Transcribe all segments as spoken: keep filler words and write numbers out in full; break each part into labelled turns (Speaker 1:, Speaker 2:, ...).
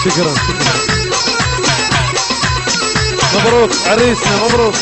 Speaker 1: شكرا شكرا. مبروك عريسنا مبروك.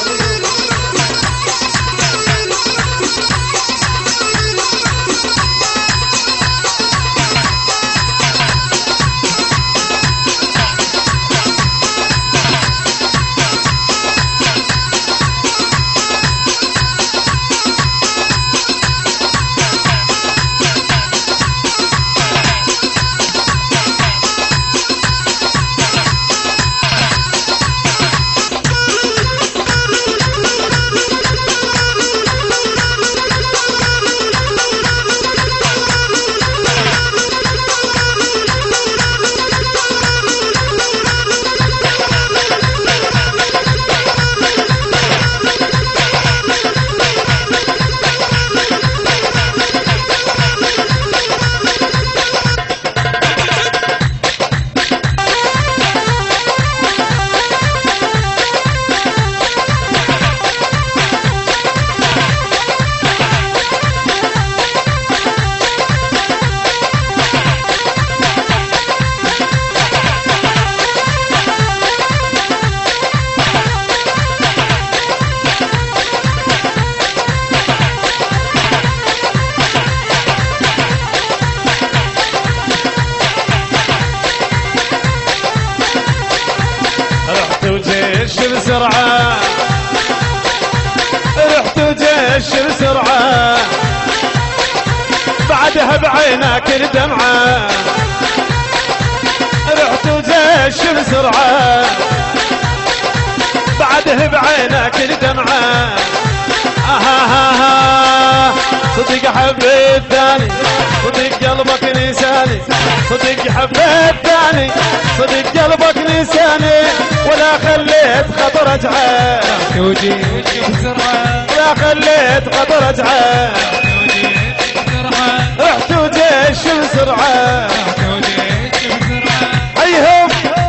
Speaker 1: بسرعة رحت وجيش بسرعة بعدها بعينك الدمعة رحت وجيش بسرعة بعدها بعينك الدمعة آها صدق حبيت ثاني صدق قلبك نساني صدق حبيت ثاني صدق قلبك نساني ولا خليت خطر اجعل ولا خليت خطر اجعل رحت وجيش بسرعة هيهم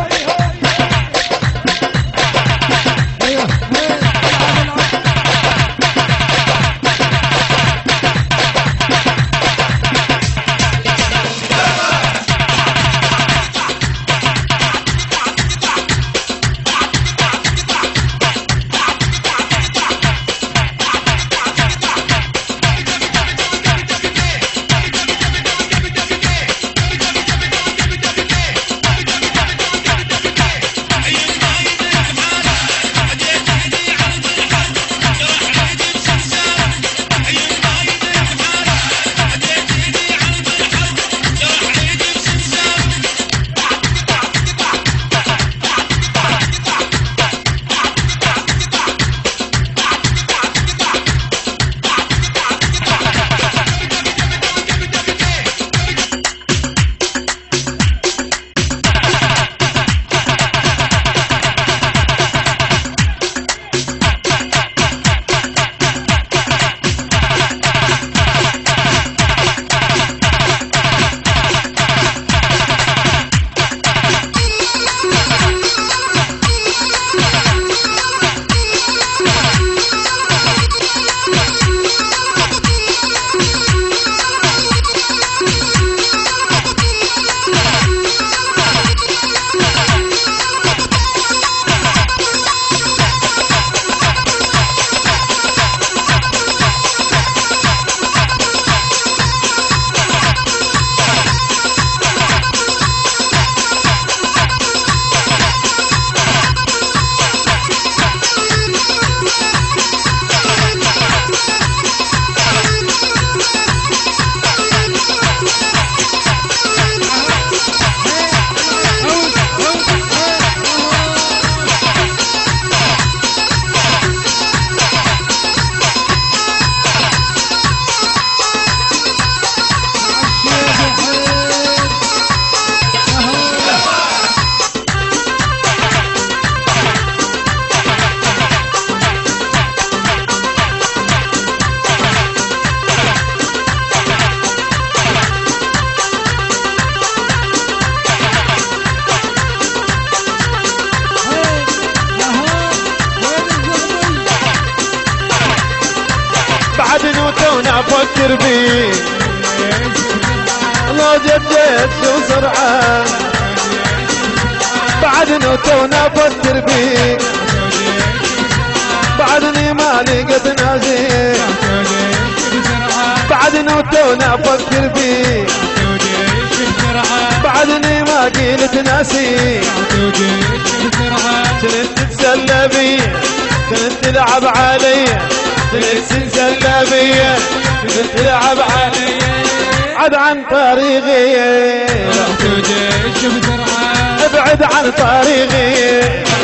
Speaker 1: افكر بيه لو جديت شو سرعه بعدني تونا افكر بيك بعدني ما لقيت ناسي بعدني تونا افكر بيك بعدني ما قلت ناسي كنت تتسلى بي كنت تلعب علي كنت تتسلى بي كنت تلعب علي ابعد عن طريقي ابعد عن طريقي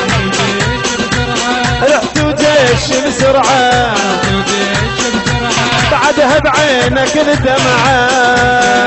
Speaker 1: رحت وجيش بسرعة بعدها بعينك الدمعة